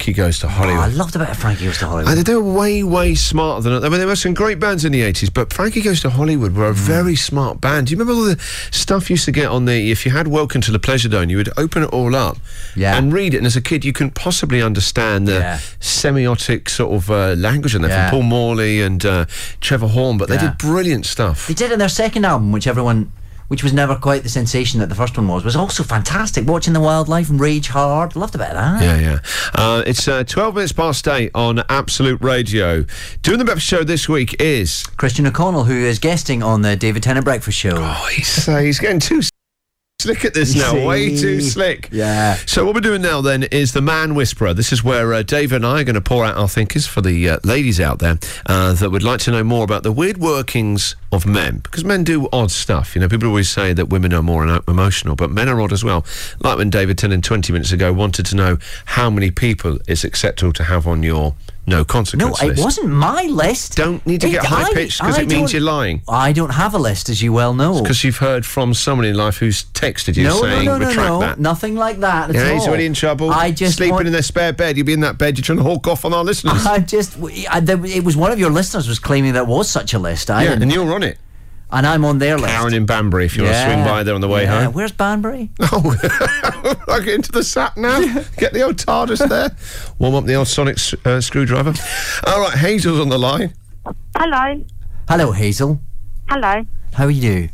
Frankie Goes to Hollywood. I loved a bit of Frankie Goes to Hollywood. They were way smarter than... I mean, there were some great bands in the 80s, but Frankie Goes to Hollywood were a very smart band. Do you remember all the stuff you used to get on the... If you had Welcome to the Pleasure Dome, you would open it all up and read it, and as a kid, you couldn't possibly understand the semiotic sort of language in there from Paul Morley and Trevor Horn, but they did brilliant stuff. They did in their second album, which was never quite the sensation that the first one was also fantastic. Watching the Wildlife and Rage Hard. Loved a bit of that. It's 12 minutes past 8 on Absolute Radio. Doing the breakfast show this week is... Christian O'Connell, who is guesting on the David Tennant Breakfast Show. Oh, he's getting too slick at this now. Way too slick. Yeah. So what we're doing now then is the Man Whisperer. This is where Dave and I are going to pour out our thinkers for the ladies out there that would like to know more about the weird workings of men, because men do odd stuff. You know, people always say that women are more emotional, but men are odd as well. Like when David Tennant 20 minutes ago wanted to know how many people it's acceptable to have on your no consequence list. No, it wasn't my list. Don't need to get high-pitched because it means you're lying. I don't have a list, as you well know. Because you've heard from someone in life who's texted you saying, retract that. Nothing like that at all. He's already in trouble. Sleeping in their spare bed. You'll be in that bed. You're trying to hawk off on our listeners. It was one of your listeners was claiming there was such a list. And you're on it. And I'm on their list. Karen in Banbury, if you want to swing by there on the way home. Where's Banbury? Oh, I get into the sat now. Get the old TARDIS there. Warm up the old sonic screwdriver. All right, Hazel's on the line. Hello. Hello, Hazel. Hello. How are you?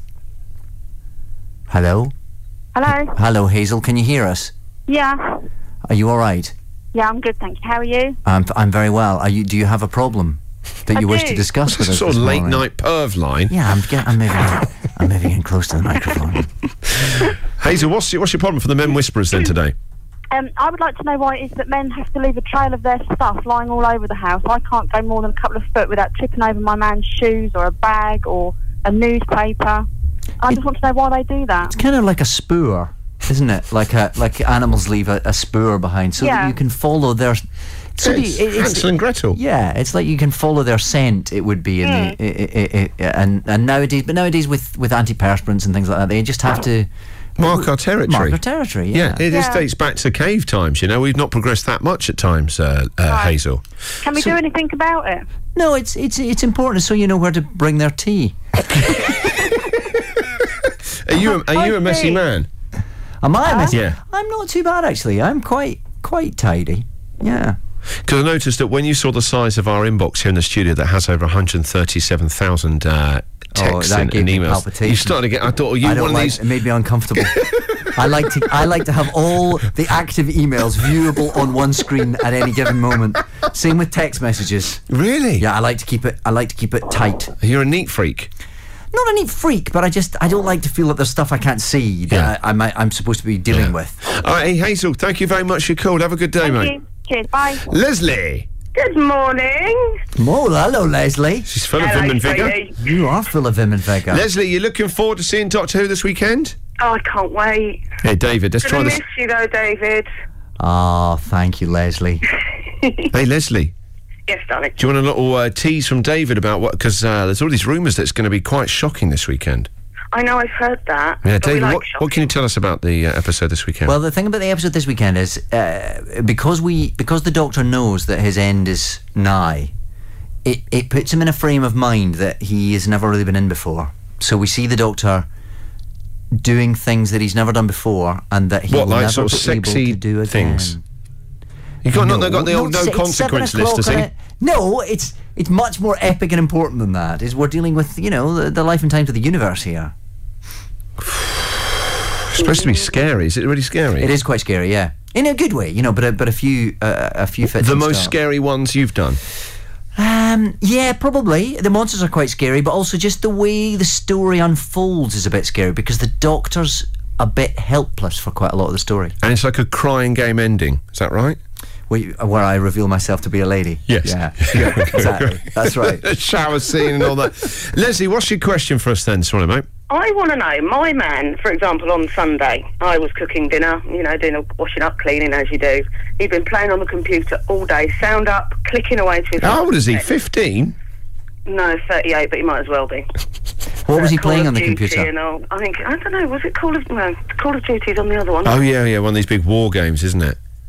Hello? Hello. Hello, Hazel. Can you hear us? Yeah. Are you all right? Yeah, I'm good, thank you. How are you? I'm very well. Do you have a problem that you wish to discuss with us? Sort of late night perv line. Yeah, I'm moving in close to the microphone. Hazel, what's your problem for the Men Whisperers then today? I would like to know why it is that men have to leave a trail of their stuff lying all over the house. I can't go more than a couple of foot without tripping over my man's shoes or a bag or a newspaper. I just want to know why they do that. It's kind of like a spoor, isn't it? Like animals leave a spoor behind so that you can follow their... It's Hansel and Gretel. Yeah, it's like you can follow their scent. It would be and nowadays with antiperspirants and things like that, they just have to mark our territory. Mark our territory. Yeah, it dates back to cave times. You know, we've not progressed that much at times, Hazel. Can we do anything about it? No, it's important so you know where to bring their tea. Are you a messy man? Am I a messy? Yeah. I'm not too bad actually. I'm quite tidy. Yeah. Because I noticed that when you saw the size of our inbox here in the studio that has over 137,000 texts and emails, you started to get... I thought, one of these... It made me uncomfortable. I like to have all the active emails viewable on one screen at any given moment. Same with text messages. Really? Yeah, I like to keep it tight. You're a neat freak. Not a neat freak, but I don't like to feel that there's stuff I can't see that I'm supposed to be dealing with. All right, hey, Hazel, thank you very much for your call. Have a good day, mate. You. Cheers, bye. Leslie. Good morning. Oh, hello, Leslie. She's full of vim and vigour. You are full of vim and vigour. Leslie, you looking forward to seeing Doctor Who this weekend? Oh, I can't wait. Hey, David, let's try this. I miss you, though, David. Oh, thank you, Leslie. Hey, Leslie. Yes, darling. Do you want a little tease from David about what... Because there's all these rumours that it's going to be quite shocking this weekend. I know, I've heard that. Yeah, David, what can you tell us about the episode this weekend? Well, the thing about the episode this weekend is because the Doctor knows that his end is nigh, it puts him in a frame of mind that he has never really been in before. So we see the Doctor doing things that he's never done before and that he will never sort of be able to do again. Things? You've got got the old no consequence list, has he? No, it's much more epic and important than that. We're dealing with, the life and times of the universe here. It's supposed to be scary. Is it really scary? It is quite scary, yeah. In a good way, but a few fits. The most scary ones you've done? Yeah, probably. The monsters are quite scary, but also just the way the story unfolds is a bit scary because the Doctor's a bit helpless for quite a lot of the story. And it's like a crying game ending. Is that right? Where I reveal myself to be a lady. Yes. Yeah, exactly. That's right. A shower scene and all that. Leslie, what's your question for us then this morning, mate? I want to know, my man, for example, on Sunday, I was cooking dinner, doing a washing up, cleaning as you do. He'd been playing on the computer all day, sound up, clicking away to his... How old is he, 15? No, 38, but he might as well be. What was he playing on the computer? I don't know, was it Call of Duty's on the other one? Oh, yeah, one of these big war games, isn't it?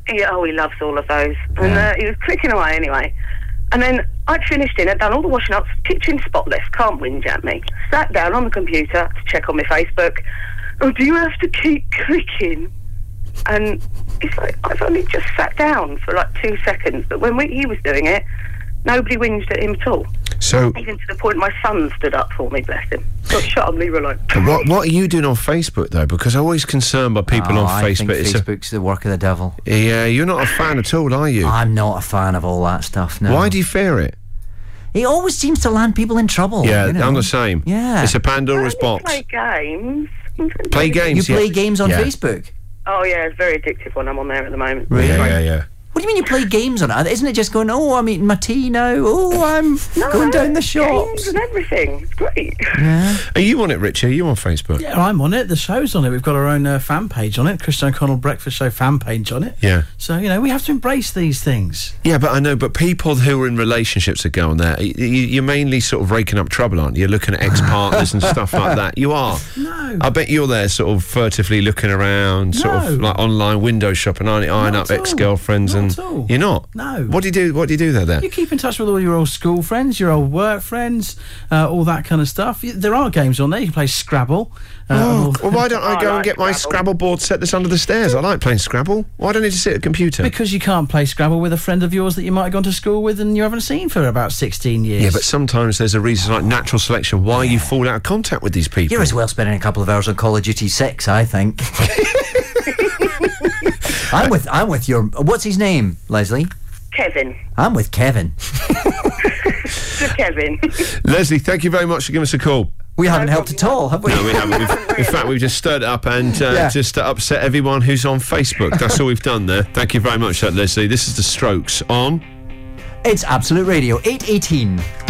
Yeah, he loves all of those. And he was clicking away anyway. And then I'd finished I'd done all the washing up, kitchen spotless, can't whinge at me. Sat down on the computer to check on my Facebook. Oh, do you have to keep clicking? And it's like, I've only just sat down for like 2 seconds, but when he was doing it, nobody whinged at him at all. So, even to the point my son stood up for me, bless him. Got shut and leave her alone. what are you doing on Facebook, though? Because I'm always concerned by people on Facebook. I think Facebook's the work of the devil. Yeah, you're not a fan at all, are you? I'm not a fan of all that stuff, no. Why do you fear it? It always seems to land people in trouble. Yeah, you know? I'm the same. Yeah. It's a Pandora's I box. play games. Play games, You play games on Yeah. Facebook? Oh, yeah, it's very addictive when I'm on there at the moment. Really? Yeah. What do you mean you play games on it? Isn't it just going, oh, I'm eating my tea now, oh, I'm going down the shops? Games and everything. It's great. Yeah. Are you on it, Richie? Are you on Facebook? Yeah, I'm on it. The show's on it. We've got our own fan page on it. Christian O'Connell Breakfast Show fan page on it. Yeah. So, we have to embrace these things. Yeah, but I know, but people who are in relationships that go on there, you're mainly sort of raking up trouble, aren't you? You're looking at ex-partners and stuff like that. You are. No. I bet you're there sort of furtively looking around, sort of like online window shopping, eyeing Not up at all. ex-girlfriends. Not And at all. You're not? No. What do you do there then? You keep in touch with all your old school friends, your old work friends, all that kind of stuff. There are games on there. You can play Scrabble. Well, why don't I I go and like get my Scrabble. Scrabble board set that's under the stairs? I like playing Scrabble. Why don't I need to sit at a computer? Because you can't play Scrabble with a friend of yours that you might have gone to school with and you haven't seen for about 16 years. Yeah, but sometimes there's a reason like natural selection why you fall out of contact with these people. You're as well spending a couple of hours on Call of Duty 6, I think. I'm with your... What's his name, Leslie? Kevin. I'm with Kevin. To Kevin. Leslie, thank you very much for giving us a call. We haven't helped at all, have we? No, we haven't. In fact, we've just stirred it up and just to upset everyone who's on Facebook. That's all we've done there. Thank you very much, Leslie. This is The Strokes on... It's Absolute Radio, 8:18.